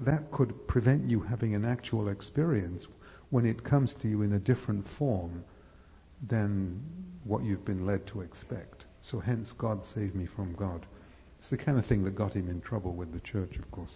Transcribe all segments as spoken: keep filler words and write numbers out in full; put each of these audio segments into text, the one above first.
that could prevent you having an actual experience when it comes to you in a different form than what you've been led to expect. So hence, God save me from God. It's the kind of thing that got him in trouble with the church, of course.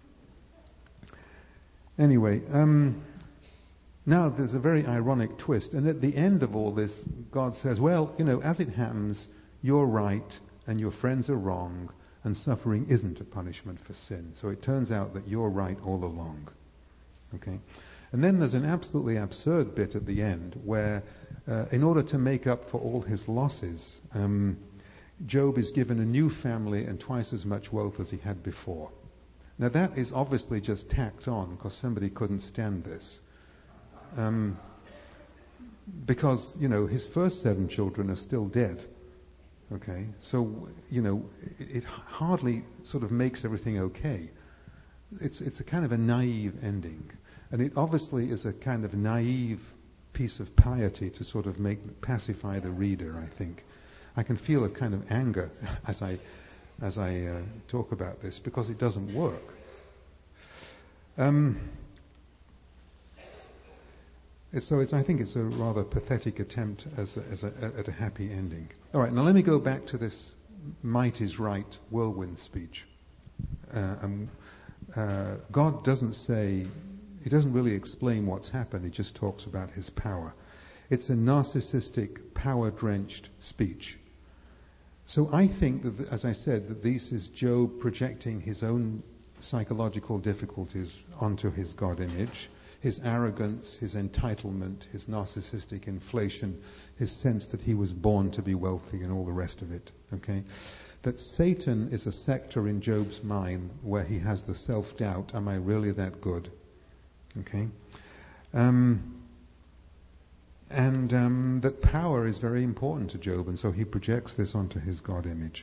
Anyway, um, now there's a very ironic twist. And at the end of all this, God says, well, you know, as it happens, you're right and your friends are wrong, and suffering isn't a punishment for sin. So it turns out that you're right all along. Okay? And then there's an absolutely absurd bit at the end where, uh, in order to make up for all his losses, um, Job is given a new family and twice as much wealth as he had before. Now that is obviously just tacked on because somebody couldn't stand this. Um, because, you know, his first seven children are still dead. Okay, so, you know, it, it hardly sort of makes everything okay. It's it's a kind of a naive ending. And it obviously is a kind of naive piece of piety to sort of make pacify the reader, I think. I can feel a kind of anger as I as I uh, talk about this because it doesn't work. Um, So it's, I think it's a rather pathetic attempt as a, as a, at a happy ending. All right, now let me go back to this might is right whirlwind speech. Uh, um, uh, God doesn't say, he doesn't really explain what's happened, he just talks about his power. It's a narcissistic, power-drenched speech. So I think that, as I said, that this is Job projecting his own psychological difficulties onto his God image. His arrogance, his entitlement, his narcissistic inflation, his sense that he was born to be wealthy and all the rest of it. Okay? That Satan is a sector in Job's mind where he has the self-doubt, am I really that good? Okay? Um, and um, that power is very important to Job, and so he projects this onto his God image.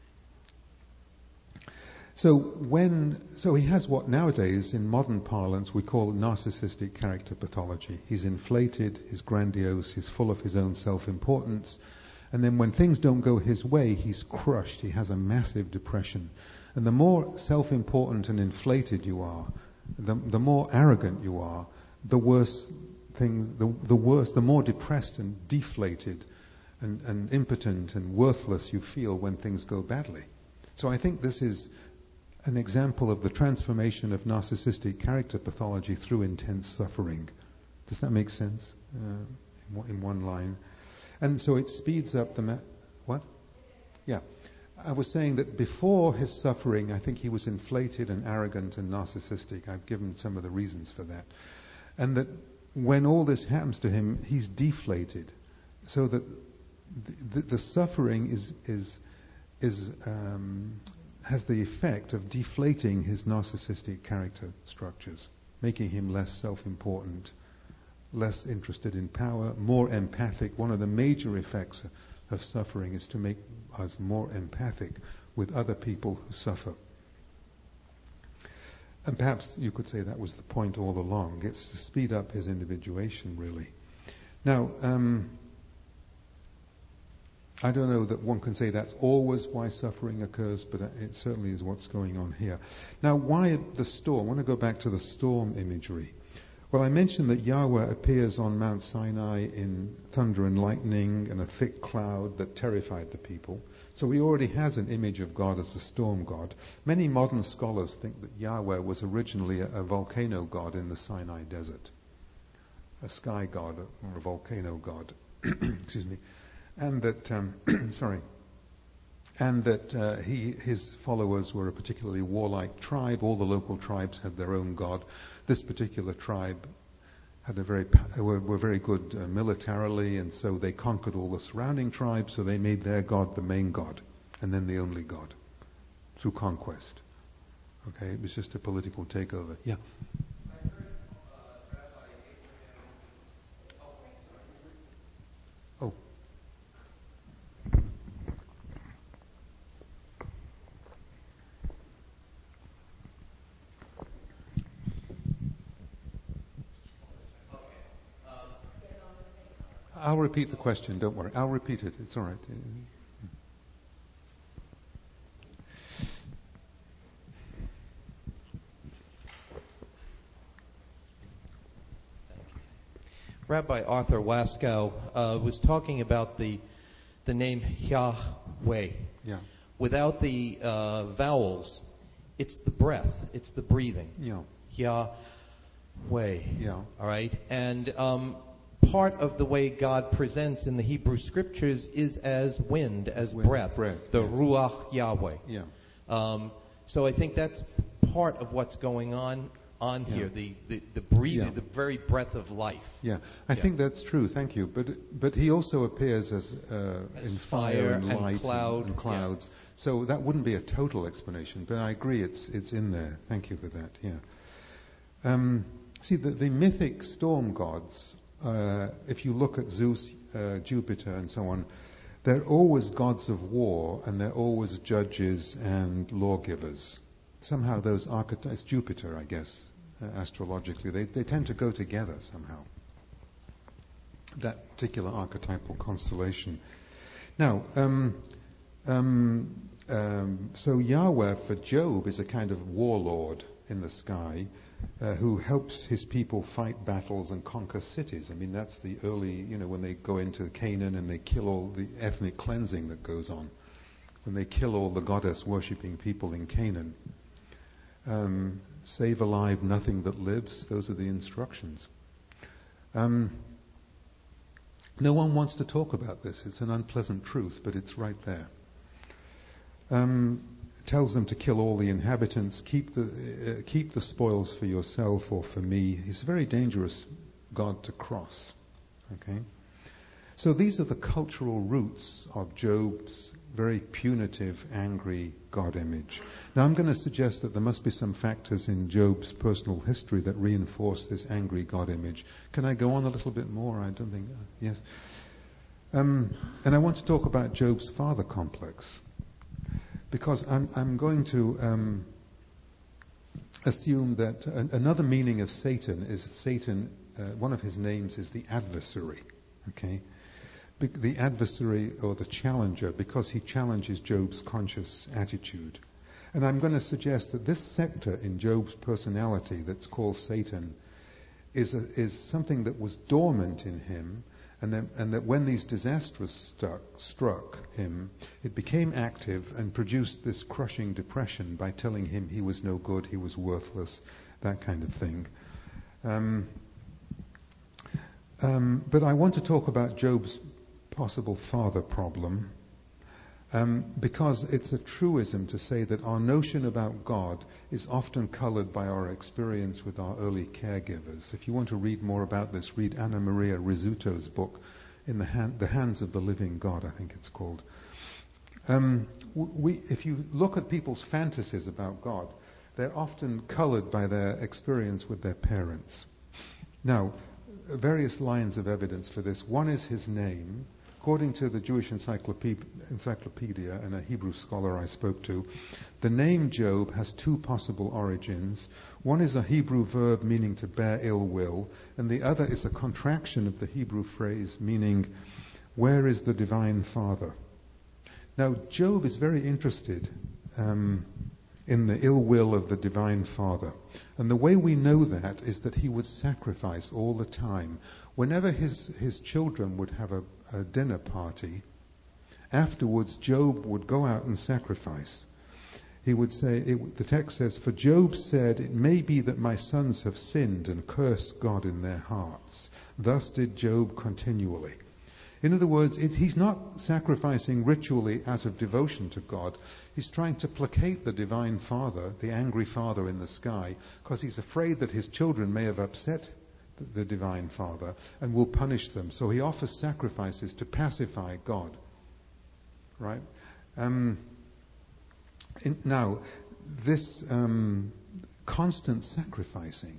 So when, so he has what nowadays in modern parlance we call narcissistic character pathology. He's inflated, he's grandiose, he's full of his own self-importance, and then when things don't go his way, he's crushed, he has a massive depression. And the more self-important and inflated you are, the, the more arrogant you are, the worse things, the, the worse, the more depressed and deflated and, and impotent and worthless you feel when things go badly. So I think this is an example of the transformation of narcissistic character pathology through intense suffering. Does that make sense? Uh, in one line. And so it speeds up the... Ma- what? Yeah. I was saying that before his suffering, I think he was inflated and arrogant and narcissistic. I've given some of the reasons for that. And that when all this happens to him, he's deflated. So that the, the, the suffering is... is, is um, has the effect of deflating his narcissistic character structures, making him less self-important, less interested in power, more empathic. One of the major effects of suffering is to make us more empathic with other people who suffer. And perhaps you could say that was the point all along. It's to speed up his individuation, really. Now, um, I don't know that one can say that's always why suffering occurs, but it certainly is what's going on here. Now, why the storm? I want to go back to the storm imagery. Well, I mentioned that Yahweh appears on Mount Sinai in thunder and lightning and a thick cloud that terrified the people. So he already has an image of God as a storm god. Many modern scholars think that Yahweh was originally a, a volcano god in the Sinai desert, a sky god or a volcano god. Excuse me. And that, um, sorry, and that uh, he, his followers were a particularly warlike tribe. All the local tribes had their own god. This particular tribe had a very were, were very good uh, militarily, and so they conquered all the surrounding tribes. So they made their god the main god, and then the only god through conquest. Okay, it was just a political takeover. Yeah. Oh. I'll repeat the question, don't worry. I'll repeat it, it's all right. Rabbi Arthur Waskow uh, was talking about the the name Yahweh. Yeah. Without the uh, vowels, it's the breath, it's the breathing. Yeah. Yahweh. Yeah. All right? And um, part of the way God presents in the Hebrew Scriptures is as wind, as Wind, breath. breath, The yes. Ruach Yahweh. Yeah. Um, so I think that's part of what's going on on Yeah. here, the, the, the breathing, Yeah. the very breath of life. Yeah, I Yeah. think that's true. Thank you. But but he also appears as, uh, As in fire fire and and light cloud, and, and clouds. So that wouldn't be a total explanation. But I agree, it's it's in there. Thank you for that. Yeah. Um, see, the, the mythic storm gods. Uh, if you look at Zeus, uh, Jupiter, and so on, they're always gods of war, and they're always judges and lawgivers. Somehow those archetypes, Jupiter, I guess. Uh, astrologically, they, they tend to go together somehow. That particular archetypal constellation. Now, um, um, um, so Yahweh for Job is a kind of warlord in the sky uh, who helps his people fight battles and conquer cities. I mean, that's the early, you know, when they go into Canaan and they kill all the ethnic cleansing that goes on. When they kill all the goddess worshipping people in Canaan. Um, Save alive nothing that lives. Those are the instructions. Um, no one wants to talk about this. It's an unpleasant truth, but it's right there. Um, it tells them to kill all the inhabitants, keep the uh, keep the spoils for yourself or for me. He's a very dangerous God to cross. Okay. So these are the cultural roots of Job's very punitive, angry God image. Now I'm going to suggest that there must be some factors in Job's personal history that reinforce this angry God image. Can I go on a little bit more? I don't think... Uh, yes. Um, and I want to talk about Job's father complex. Because I'm, I'm going to um, assume that an, another meaning of Satan is Satan, uh, one of his names is the adversary. Okay? The adversary or the challenger, because he challenges Job's conscious attitude. And I'm going to suggest that this sector in Job's personality that's called Satan is a, is something that was dormant in him, and that, and that when these disasters stuck, struck him, it became active and produced this crushing depression by telling him he was no good, he was worthless, that kind of thing. Um, um, but I want to talk about Job's possible father problem, um, because it's a truism to say that our notion about God is often colored by our experience with our early caregivers. If you want to read more about this, read Anna Maria Rizzuto's book, In the, Hand, the Hands of the Living God, I think it's called. Um, we, if you look at people's fantasies about God, they're often colored by their experience with their parents. Now, various lines of evidence for this. One is his name. According to the Jewish Encyclopedia, encyclopedia and a Hebrew scholar I spoke to, the name Job has two possible origins. One is a Hebrew verb meaning to bear ill will, and the other is a contraction of the Hebrew phrase meaning, where is the divine Father? Now, Job is very interested um, in the ill will of the divine Father. And the way we know that is that he would sacrifice all the time. Whenever his, his children would have a, a dinner party, afterwards Job would go out and sacrifice. He would say, it, the text says, for Job said, it may be that my sons have sinned and cursed God in their hearts. Thus did Job continually. In other words, it, he's not sacrificing ritually out of devotion to God. He's trying to placate the divine Father, the angry Father in the sky, because he's afraid that his children may have upset the, the divine Father and will punish them. So he offers sacrifices to pacify God. Right? Um, in, now, this um, constant sacrificing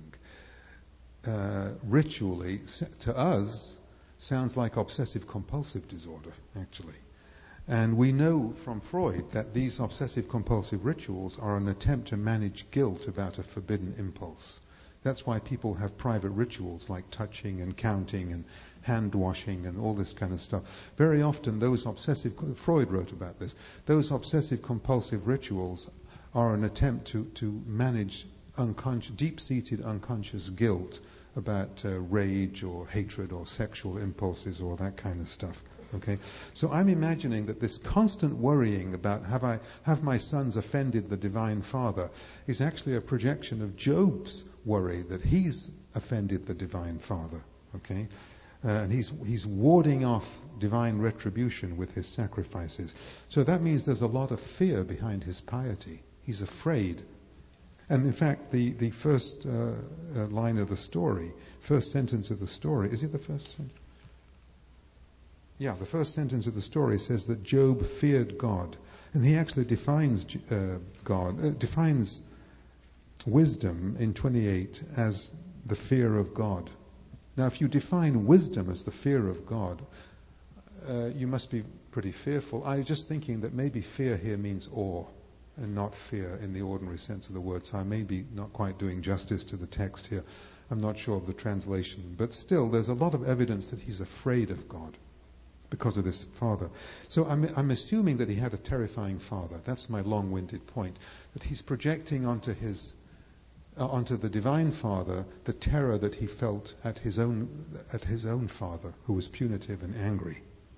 uh, ritually, to us, sounds like obsessive-compulsive disorder, actually. And we know from Freud that these obsessive-compulsive rituals are an attempt to manage guilt about a forbidden impulse. That's why people have private rituals like touching and counting and hand-washing and all this kind of stuff. Very often those obsessive, Freud wrote about this, those obsessive-compulsive rituals are an attempt to, to manage unconscious, deep-seated unconscious guilt about uh, rage or hatred or sexual impulses or that kind of stuff. Okay, so I'm imagining that this constant worrying about have I have my sons offended the Divine Father is actually a projection of Job's worry that he's offended the Divine Father. Okay, uh, and he's he's warding off divine retribution with his sacrifices. So that means there's a lot of fear behind his piety. He's afraid. And in fact, the the first uh, uh, line of the story, first sentence of the story, is it the first sentence? Yeah, the first sentence of the story says that Job feared God, and he actually defines uh, God, uh, defines wisdom in twenty-eight as the fear of God. Now, if you define wisdom as the fear of God, uh, you must be pretty fearful. I was just thinking that maybe fear here means awe, and not fear in the ordinary sense of the word. So I may be not quite doing justice to the text here. I'm not sure of the translation, but still, there's a lot of evidence that he's afraid of God because of this father. So I'm, I'm assuming that he had a terrifying father. That's my long-winded point. That he's projecting onto his, uh, onto the Divine Father the terror that he felt at his own, at his own father, who was punitive and angry.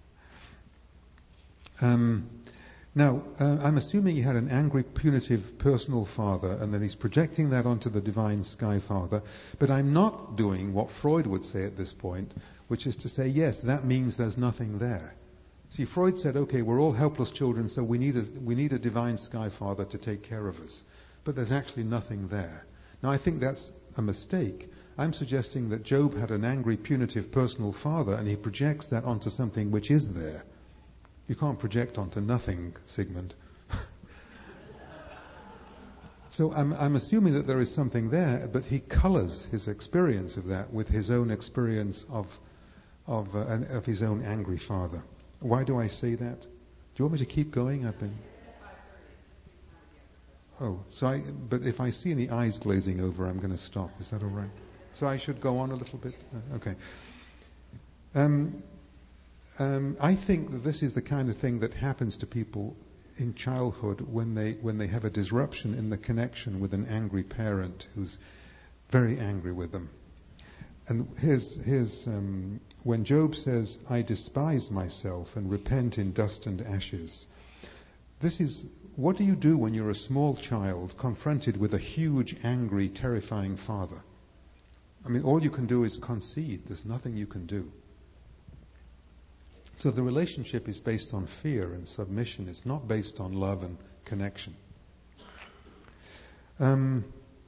Um, now, uh, I'm assuming he had an angry, punitive, personal father, and then he's projecting that onto the Divine Sky Father. But I'm not doing what Freud would say at this point, which is to say, yes, that means there's nothing there. See, Freud said, okay, we're all helpless children, so we need a, we need a divine sky father to take care of us. But there's actually nothing there. Now, I think that's a mistake. I'm suggesting that Job had an angry, punitive, personal father, and he projects that onto something which is there. You can't project onto nothing, Sigmund. So I'm, I'm assuming that there is something there, but he colors his experience of that with his own experience of Of, uh, an, of his own angry father. Why do I say that? Do you want me to keep going? I've been. Oh, so I. But if I see any eyes glazing over, I'm going to stop. Is that all right? So I should go on a little bit. Uh, okay. Um, um, I think that this is the kind of thing that happens to people in childhood when they when they have a disruption in the connection with an angry parent who's very angry with them. And here's here's. Um, When Job says, I despise myself and repent in dust and ashes, this is, what do you do when you're a small child confronted with a huge, angry, terrifying father? I mean, all you can do is concede. There's nothing you can do. So the relationship is based on fear and submission. It's not based on love and connection. Um,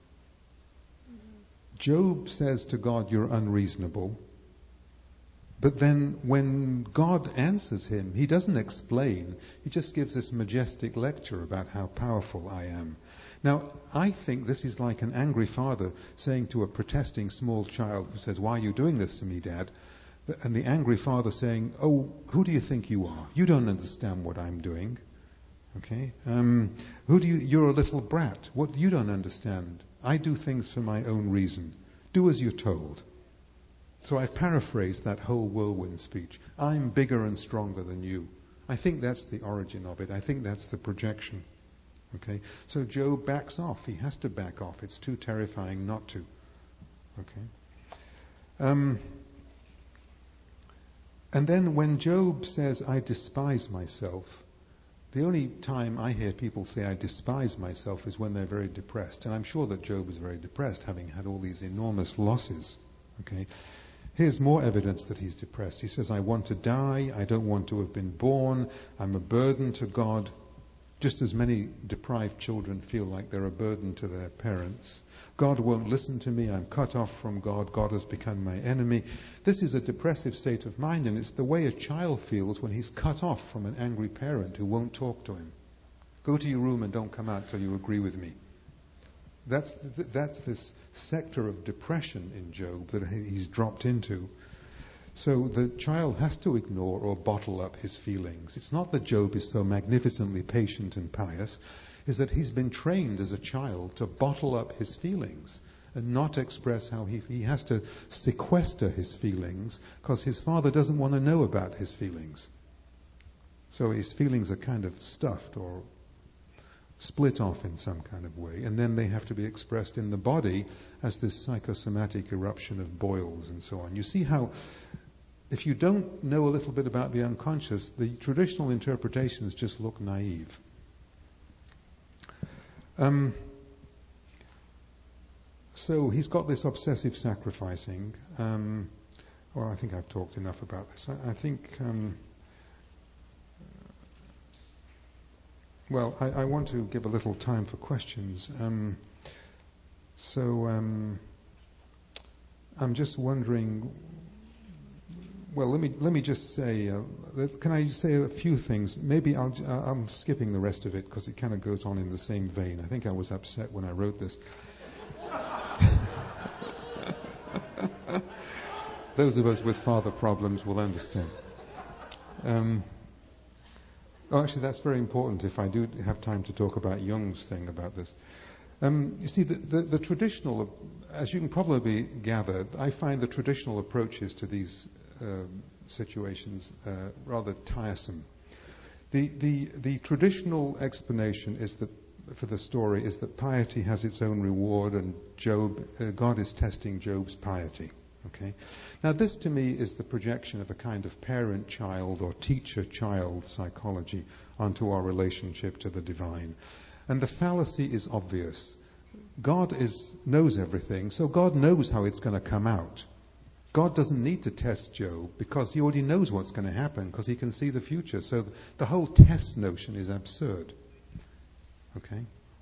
Job says to God, you're unreasonable. But then when God answers him, he doesn't explain. He just gives this majestic lecture about how powerful I am. Now, I think this is like an angry father saying to a protesting small child who says, why are you doing this to me, Dad? And the angry father saying, oh, who do you think you are? You don't understand what I'm doing. Okay? Um, who do you, you're a little brat. What, you don't understand. I do things for my own reason. Do as you're told. So I've paraphrased that whole whirlwind speech. I'm bigger and stronger than you. I think that's the origin of it. I think that's the projection. Okay? So Job backs off. He has to back off. It's too terrifying not to. Okay? Um, and then when Job says, I despise myself, the only time I hear people say I despise myself is when they're very depressed. And I'm sure that Job is very depressed, having had all these enormous losses. Okay? Here's more evidence that he's depressed. He says, I want to die. I don't want to have been born. I'm a burden to God. Just as many deprived children feel like they're a burden to their parents. God won't listen to me. I'm cut off from God. God has become my enemy. This is a depressive state of mind, and it's the way a child feels when he's cut off from an angry parent who won't talk to him. Go to your room and don't come out till you agree with me. That's that's this sector of depression in Job that he's dropped into. So the child has to ignore or bottle up his feelings. It's not that Job is so magnificently patient and pious. It's that he's been trained as a child to bottle up his feelings and not express how he, he has to sequester his feelings because his father doesn't want to know about his feelings. So his feelings are kind of stuffed or split off in some kind of way, and then they have to be expressed in the body as this psychosomatic eruption of boils and so on. You see how, if you don't know a little bit about the unconscious, the traditional interpretations just look naive. Um, so he's got this obsessive sacrificing. Um, well, I think I've talked enough about this. I, I think... Um, Well, I, I want to give a little time for questions. Um, so um, I'm just wondering. Well, let me let me just say. Uh, can I say a few things? Maybe I'll, uh, I'm skipping the rest of it because it kind of goes on in the same vein. I think I was upset when I wrote this. Those of us with father problems will understand. Um, Oh, actually, that's very important if I do have time to talk about Jung's thing about this. Um, you see, the, the, the traditional, as you can probably gather, I find the traditional approaches to these uh, situations uh, rather tiresome. The, the, the traditional explanation is that, for the story, is that piety has its own reward, and Job, uh, God is testing Job's piety. Okay. Now, this to me is the projection of a kind of parent-child or teacher-child psychology onto our relationship to the divine. And the fallacy is obvious. God is knows everything, so God knows how it's going to come out. God doesn't need to test Job because he already knows what's going to happen because he can see the future. So the whole test notion is absurd. Okay.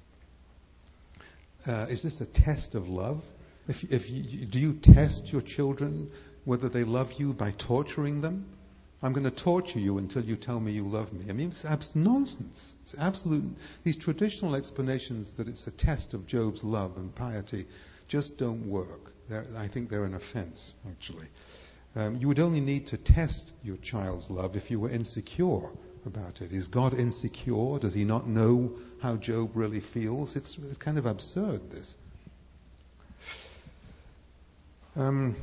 Uh, is this a test of love? If, if you, do you test your children whether they love you by torturing them? I'm going to torture you until you tell me you love me. I mean, it's abs- nonsense. It's absolute. These traditional explanations that it's a test of Job's love and piety just don't work. They're, I think they're an offense, actually. Um, you would only need to test your child's love if you were insecure about it. Is God insecure? Does he not know how Job really feels? It's, it's kind of absurd, this. Um,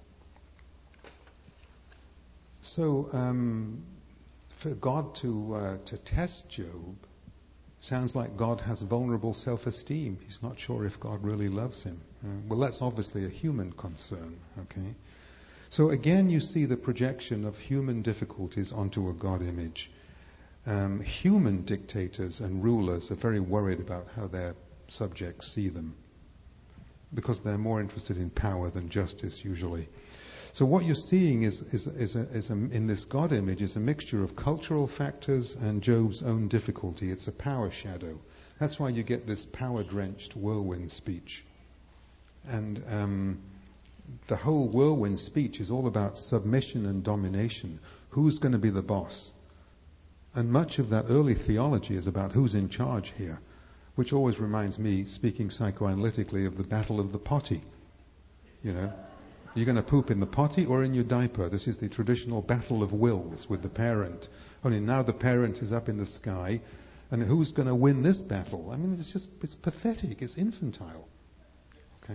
so, um, for God to uh, to test Job sounds like God has vulnerable self-esteem. He's not sure if God really loves him. Uh, well, that's obviously a human concern. Okay. So again, you see the projection of human difficulties onto a God image. Um, human dictators and rulers are very worried about how their subjects see them, because they're more interested in power than justice usually. So what you're seeing is, is, is, a, is a, in this God image is a mixture of cultural factors and Job's own difficulty. It's a power shadow. That's why you get this power-drenched whirlwind speech. And um, the whole whirlwind speech is all about submission and domination. Who's going to be the boss? And much of that early theology is about who's in charge here, which always reminds me, speaking psychoanalytically, of the battle of the potty. You know, you're going to poop in the potty or in your diaper. This is the traditional battle of wills with the parent. Only now the parent is up in the sky, and who's going to win this battle? I mean, it's just, it's pathetic. It's infantile. Okay.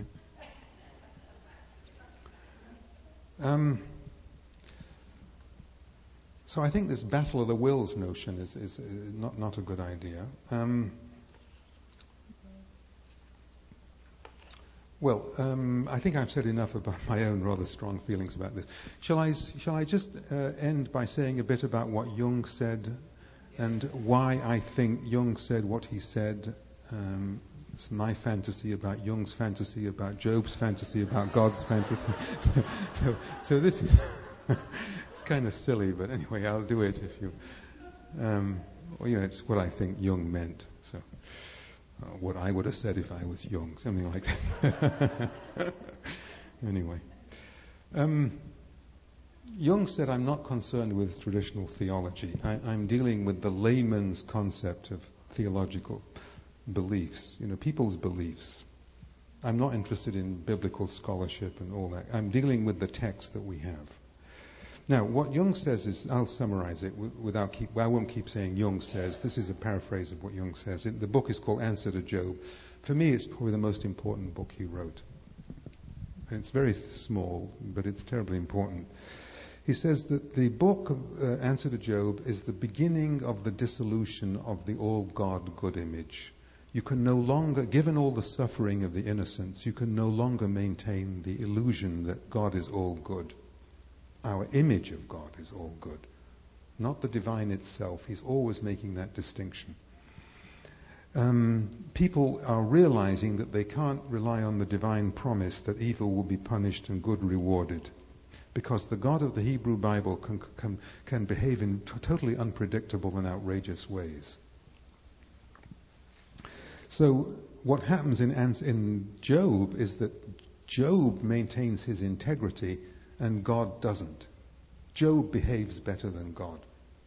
Um, so I think this battle of the wills notion is, is, is not, not a good idea. Um, Well, um, I think I've said enough about my own rather strong feelings about this. Shall I, shall I just uh, end by saying a bit about what Jung said and why I think Jung said what he said? Um, it's my fantasy about Jung's fantasy, about Job's fantasy, about God's fantasy. so, so, so this is it's kind of silly, but anyway, I'll do it if you. Um, well, you know, it's what I think Jung meant. So. Uh, what I would have said if I was young, something like that. Anyway. Um, Jung said, I'm not concerned with traditional theology. I, I'm dealing with the layman's concept of theological beliefs, you know, people's beliefs. I'm not interested in biblical scholarship and all that. I'm dealing with the text that we have. Now, what Jung says is, I'll summarize it without keep, well, I won't keep saying Jung says. This is a paraphrase of what Jung says. It, the book is called Answer to Job. For me, it's probably the most important book he wrote. And it's very small, but it's terribly important. He says that the book of uh, Answer to Job is the beginning of the dissolution of the all-God good image. You can no longer, given all the suffering of the innocents, you can no longer maintain the illusion that God is all good. Our image of God is all good, not the divine itself. He's always making that distinction. Um, people are realizing that they can't rely on the divine promise that evil will be punished and good rewarded, because the God of the Hebrew Bible can, can, can behave in t- totally unpredictable and outrageous ways. So what happens in, in Job is that Job maintains his integrity and God doesn't. Job behaves better than God.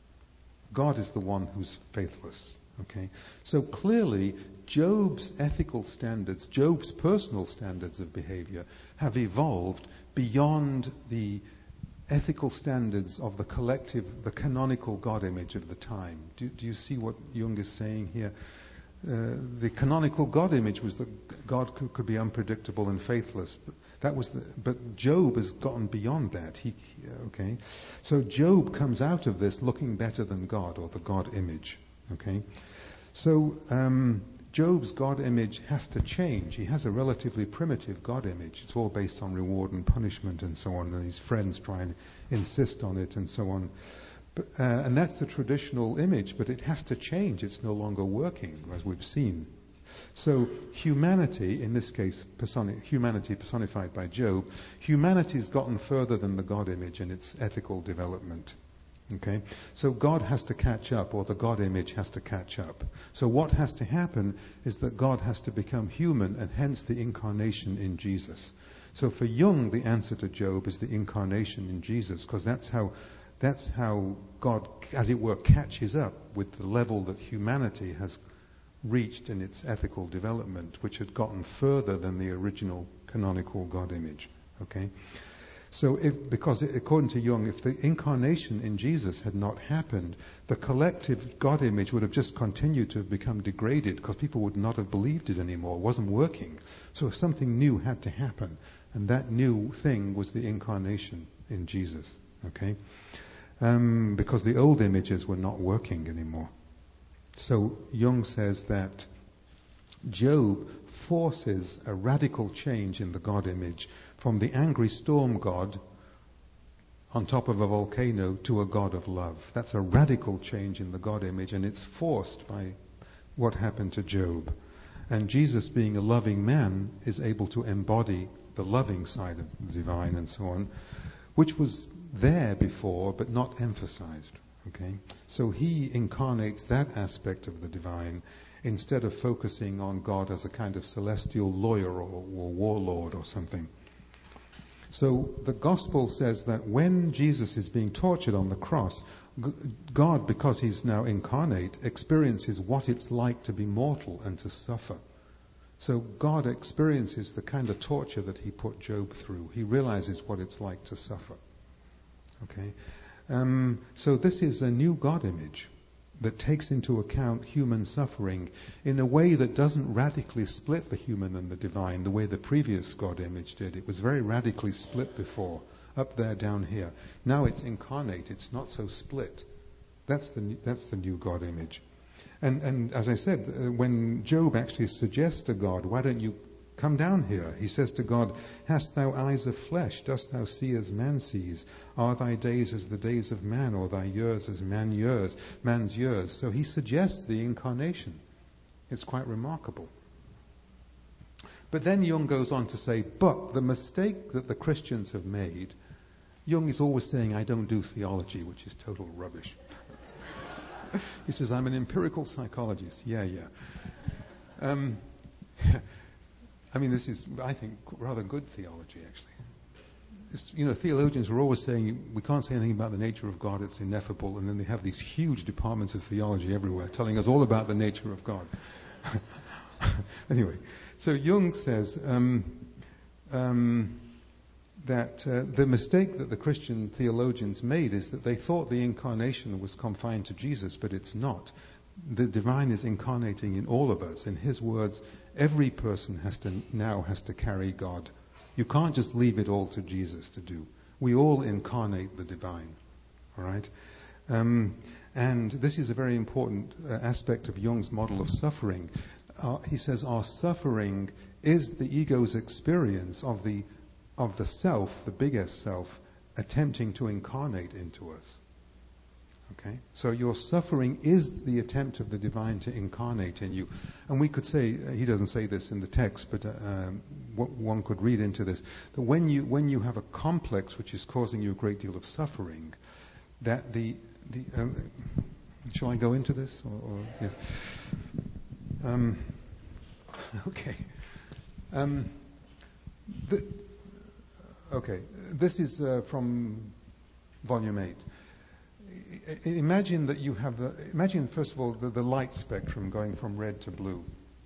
God is the one who's faithless. Okay? So clearly, Job's ethical standards, Job's personal standards of behavior have evolved beyond the ethical standards of the collective, the canonical God image of the time. Do, do you see what Jung is saying here? Uh, the canonical God image was that God could, could be unpredictable and faithless. But that was the, but Job has gotten beyond that. He, he, okay, so Job comes out of this looking better than God, or the God image. Okay, so um, Job's God image has to change. He has a relatively primitive God image. It's all based on reward and punishment and so on, and his friends try and insist on it and so on. But, uh, and that's the traditional image, but it has to change. It's no longer working, as we've seen. So humanity, in this case, personi- humanity personified by Job, humanity has gotten further than the God image in its ethical development. Okay? So God has to catch up, or the God image has to catch up. So what has to happen is that God has to become human, and hence the incarnation in Jesus. So for Jung, the answer to Job is the incarnation in Jesus, because that's how That's how God, as it were, catches up with the level that humanity has reached in its ethical development, which had gotten further than the original canonical God image. Okay? So if, because it, according to Jung, if the incarnation in Jesus had not happened, the collective God image would have just continued to have become degraded, because people would not have believed it anymore. It wasn't working. So something new had to happen. And that new thing was the incarnation in Jesus. Okay? Um, because the old images were not working anymore. So Jung says that Job forces a radical change in the God image from the angry storm god on top of a volcano to a God of love. That's a radical change in the God image, and it's forced by what happened to Job. And Jesus, being a loving man, is able to embody the loving side of the divine and so on, which was there before but not emphasized. Okay, so he incarnates that aspect of the divine instead of focusing on God as a kind of celestial lawyer or, or warlord or something. So the gospel says that when Jesus is being tortured on the cross, God, because he's now incarnate, experiences what it's like to be mortal and to suffer. So God experiences the kind of torture that he put Job through. He realizes what it's like to suffer. Okay, um, so this is a new God image that takes into account human suffering in a way that doesn't radically split the human and the divine the way the previous God image did. It was very radically split before, up there, down here. Now it's incarnate. It's not so split. That's the that's the new God image. And and as I said, uh, when Job actually suggests to God, "Why don't you come down here?" He says to God, "Hast thou eyes of flesh? Dost thou see as man sees? Are thy days as the days of man, or thy years as man years, man's years?" So he suggests the incarnation. It's quite remarkable. But then Jung goes on to say, but the mistake that the Christians have made, Jung is always saying, "I don't do theology," which is total rubbish. He says, "I'm an empirical psychologist." Yeah, yeah. Um, I mean, this is, I think, rather good theology, actually. It's, you know, theologians are always saying, we can't say anything about the nature of God, it's ineffable, and then they have these huge departments of theology everywhere telling us all about the nature of God. Anyway, so Jung says um, um, that uh, the mistake that the Christian theologians made is that they thought the incarnation was confined to Jesus, but it's not. The divine is incarnating in all of us. In his words, every person has to now has to carry God. You can't just leave it all to Jesus to do. We all incarnate the divine. All right? Um, and this is a very important uh, aspect of Jung's model of suffering. Uh, he says our suffering is the ego's experience of the of the self, the biggest self, attempting to incarnate into us. Okay? So your suffering is the attempt of the divine to incarnate in you. And we could say, uh, he doesn't say this in the text, but uh, um, what one could read into this, that when you when you have a complex which is causing you a great deal of suffering, that the the um, shall I go into this or, or yes? Um, okay. Um, the, okay. This is uh, from volume eight. I, imagine that you have the. Imagine first of all the, the light spectrum going from red to blue.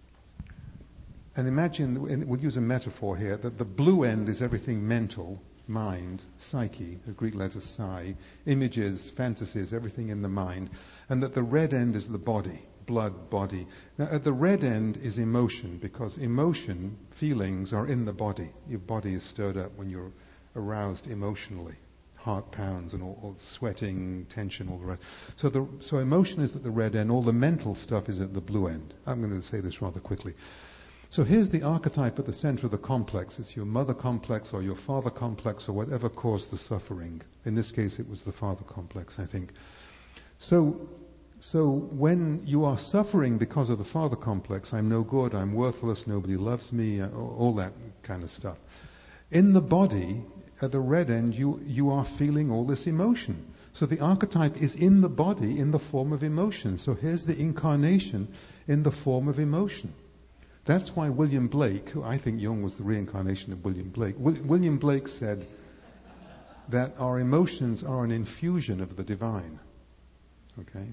And imagine, and we'll use a metaphor here, that the blue end is everything mental. Mind, psyche, the Greek letter psi, images, fantasies, everything in the mind, and that the red end is the body, blood, body. Now, at the red end is emotion, because emotion, feelings are in the body. Your body is stirred up when you're aroused emotionally. Heart pounds and all, all sweating, tension, all the rest. So, the, so emotion is at the red end. All the mental stuff is at the blue end. I'm going to say this rather quickly. So here's the archetype at the center of the complex. It's your mother complex or your father complex or whatever caused the suffering. In this case, it was the father complex, I think. So, so when you are suffering because of the father complex, I'm no good, I'm worthless, nobody loves me, all that kind of stuff. In the body, at the red end, you, you are feeling all this emotion. So the archetype is in the body in the form of emotion. So here's the incarnation in the form of emotion. That's why William Blake, who I think Jung was the reincarnation of William Blake, William Blake said that our emotions are an infusion of the divine. Okay?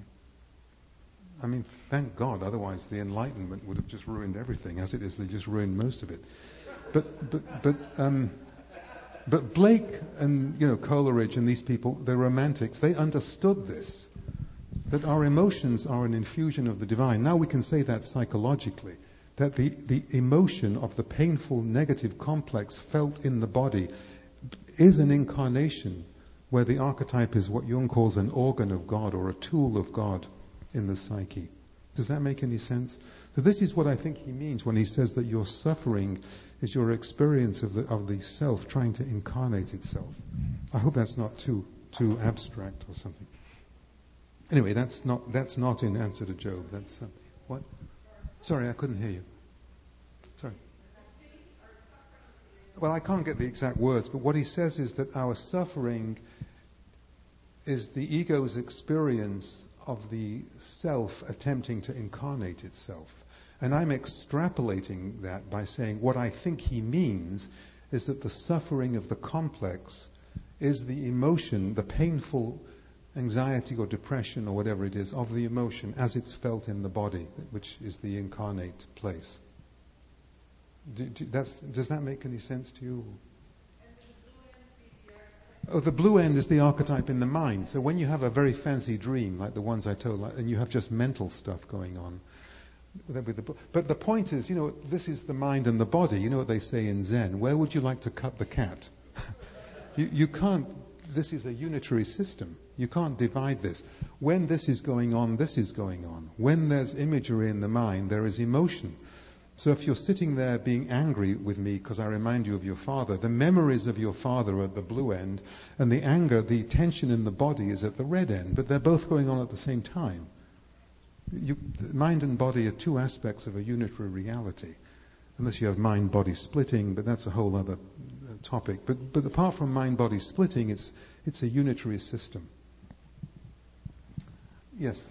I mean, thank God, otherwise the Enlightenment would have just ruined everything. As it is, they just ruined most of it. But, but, but, um, but Blake and, you know, Coleridge and these people, the Romantics, they understood this, that our emotions are an infusion of the divine. Now we can say that psychologically. That the, the emotion of the painful negative complex felt in the body is an incarnation where the archetype is what Jung calls an organ of God or a tool of God in the psyche. Does that make any sense? So this is what I think he means when he says that your suffering is your experience of the of the self trying to incarnate itself. I hope that's not too too abstract or something. Anyway, that's not that's not in answer to Job. That's uh, what? Sorry, I couldn't hear you. Sorry. Well, I can't get the exact words, but what he says is that our suffering is the ego's experience of the self attempting to incarnate itself. And I'm extrapolating that by saying what I think he means is that the suffering of the complex is the emotion, the painful anxiety or depression or whatever it is of the emotion as it's felt in the body, which is the incarnate place. Do, do, that's, does that make any sense to you? Oh, the blue end is the archetype in the mind. So when you have a very fancy dream, like the ones I told, like, and you have just mental stuff going on. But the point is, you know, this is the mind and the body. You know what they say in Zen? Where would you like to cut the cat? you, you can't. This is a unitary system. You can't divide this. When this is going on, this is going on. When there's imagery in the mind, there is emotion. So if you're sitting there being angry with me because I remind you of your father, the memories of your father are at the blue end, and the anger, the tension in the body is at the red end, but they're both going on at the same time. You, mind and body are two aspects of a unitary reality, unless you have mind-body splitting, but that's a whole other uh, topic. But, but apart from mind-body splitting, it's it's a unitary system. Yes?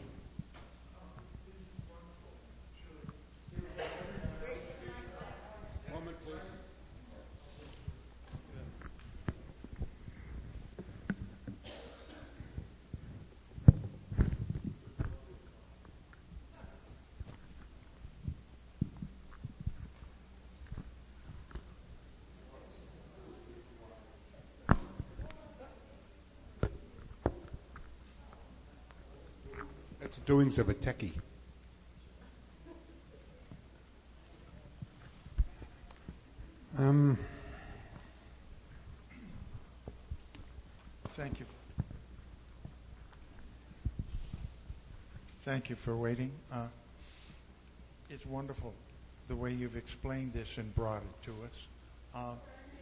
It's doings of a techie. Um, thank you for waiting. Uh, it's wonderful the way you've explained this and brought it to us. Uh,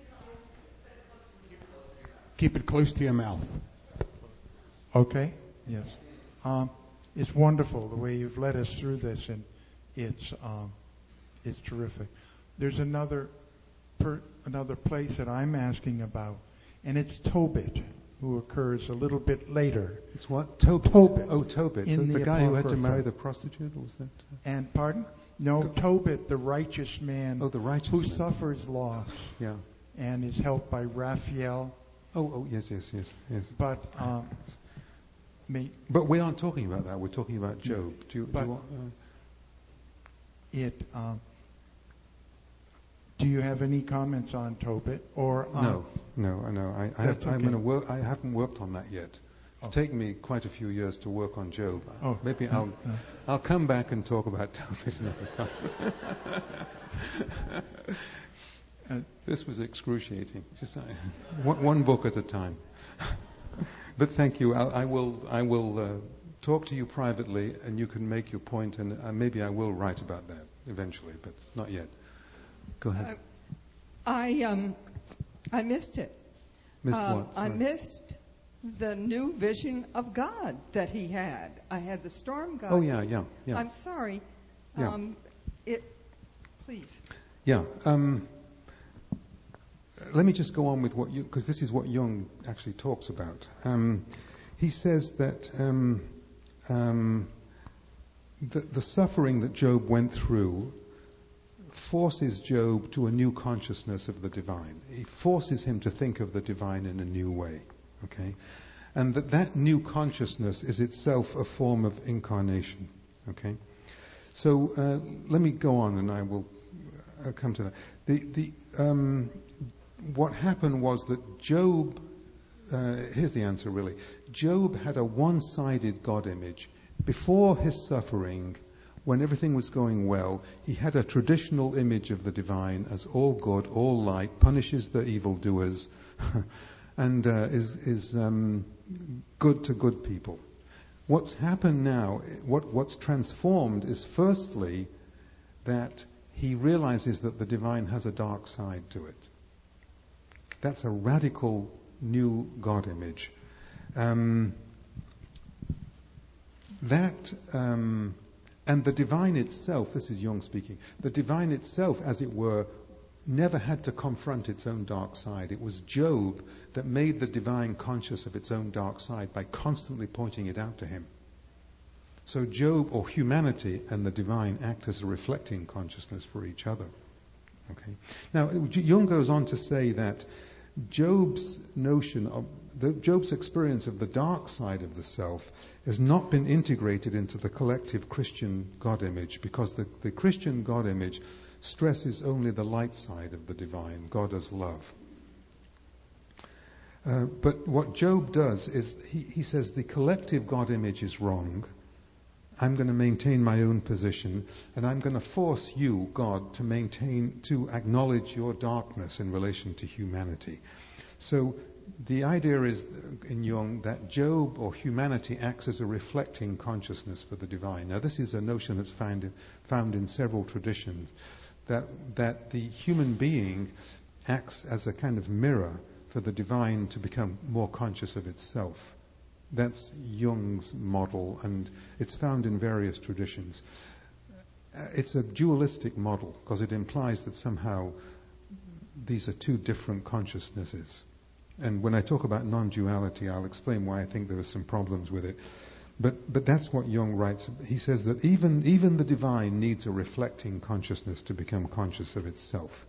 Keep it close to your mouth. okay, yes. Um, it's wonderful the way you've led us through this, and it's um, it's terrific. There's another per, another place that I'm asking about, and it's Tobit, who occurs a little bit later. It's what? Tobit. Tobit. Oh, Tobit. The, In the the guy who had to Apocrypha. marry the prostitute, or was that? Uh, And pardon? No, Go- Tobit, the righteous man oh, the righteous who man. suffers loss Yeah. and is helped by Raphael. Oh, oh, yes, yes, yes, yes. But um, may, But we aren't talking about that. We're talking about Job. Do you, do But- you want, uh, it. Um, do you have any comments on Tobit or um, no, no, I know. I, I, have, That's I'm okay. going to work. I haven't worked on that yet. It's Oh. taken me quite a few years to work on Job. Oh. Maybe I'll Uh, I'll come back and talk about Tobit another time. uh, This was excruciating. Just uh, one, one book at a time. But thank you. I, I will I will uh, talk to you privately, and you can make your point, and uh, maybe I will write about that eventually, but not yet. Go ahead. Uh, I um, I missed it. Missed Um, what? I Sorry. missed the new vision of God that he had. I had the storm God. Oh yeah, yeah, yeah. I'm sorry. Yeah. Um, it. Please. Yeah. Um, let me just go on with what you, because this is what Jung actually talks about. Um, he says that um, um, the, the suffering that Job went through forces Job to a new consciousness of the divine. It forces him to think of the divine in a new way. Okay, and that that new consciousness is itself a form of incarnation. Okay, so uh, let me go on, and I will uh, come to that. The the um, what happened was that Job. Uh, here's the answer, really. Job had a one-sided God image. Before his suffering, when everything was going well, he had a traditional image of the divine as all good, all light, punishes the evildoers, and uh, is, is um, good to good people. What's happened now, what, what's transformed is firstly that he realizes that the divine has a dark side to it. That's a radical new God image. Um, that um, and the divine itself, this is Jung speaking, the divine itself, as it were, never had to confront its own dark side. It was Job that made the divine conscious of its own dark side by constantly pointing it out to him. So Job, or humanity, and the divine act as a reflecting consciousness for each other. Okay. Now, Jung goes on to say that Job's notion of the, Job's experience of the dark side of the self has not been integrated into the collective Christian God image, because the, the Christian God image stresses only the light side of the divine, God as love. Uh, but what Job does is he, he says the collective God image is wrong. I'm going to maintain my own position, and I'm going to force you, God, to maintain, to acknowledge your darkness in relation to humanity. So the idea is in Jung that Job, or humanity, acts as a reflecting consciousness for the divine. Now, this is a notion that's found in, found in several traditions, that that the human being acts as a kind of mirror for the divine to become more conscious of itself. That's Jung's model, and it's found in various traditions. Uh, it's a dualistic model, because it implies that somehow these are two different consciousnesses. And when I talk about non-duality, I'll explain why I think there are some problems with it. But but that's what Jung writes. He says that even even the divine needs a reflecting consciousness to become conscious of itself.